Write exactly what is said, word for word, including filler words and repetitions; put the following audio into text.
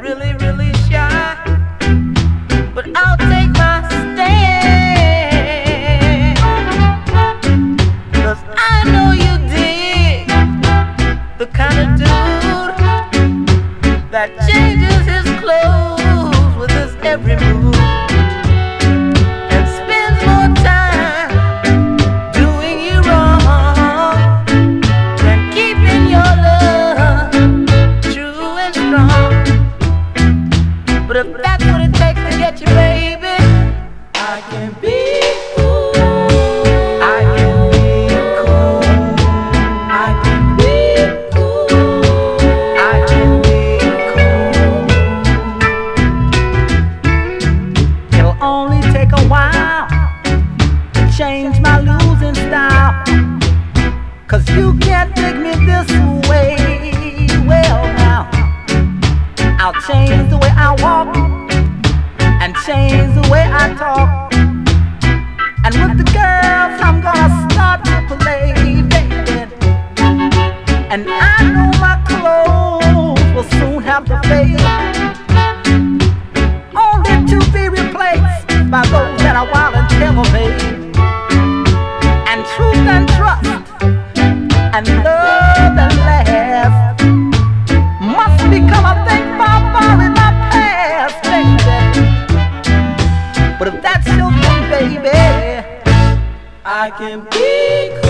really, really shy, but I'll take my stand, 'cause I know you dig the kind of dude that changes his clothes with his every move and spends more time doing you wrong than keeping your love true and strong. But if that's what it takes to get you, baby, I can be cool. I can be cool. I can be cool. I can be cool. It'll only take a while to change my losing style, 'cause you can't take me this way. Well now, I'll change the way I walk and change the way I talk, and with the girls I'm gonna start to play, baby. And I know my clothes will soon have to fade, only to be replaced by those that are wild and tailor-made. And truth and trust and love that lasts must become a thing far, far in my past, baby. But if that's your thing, baby, I can be cool.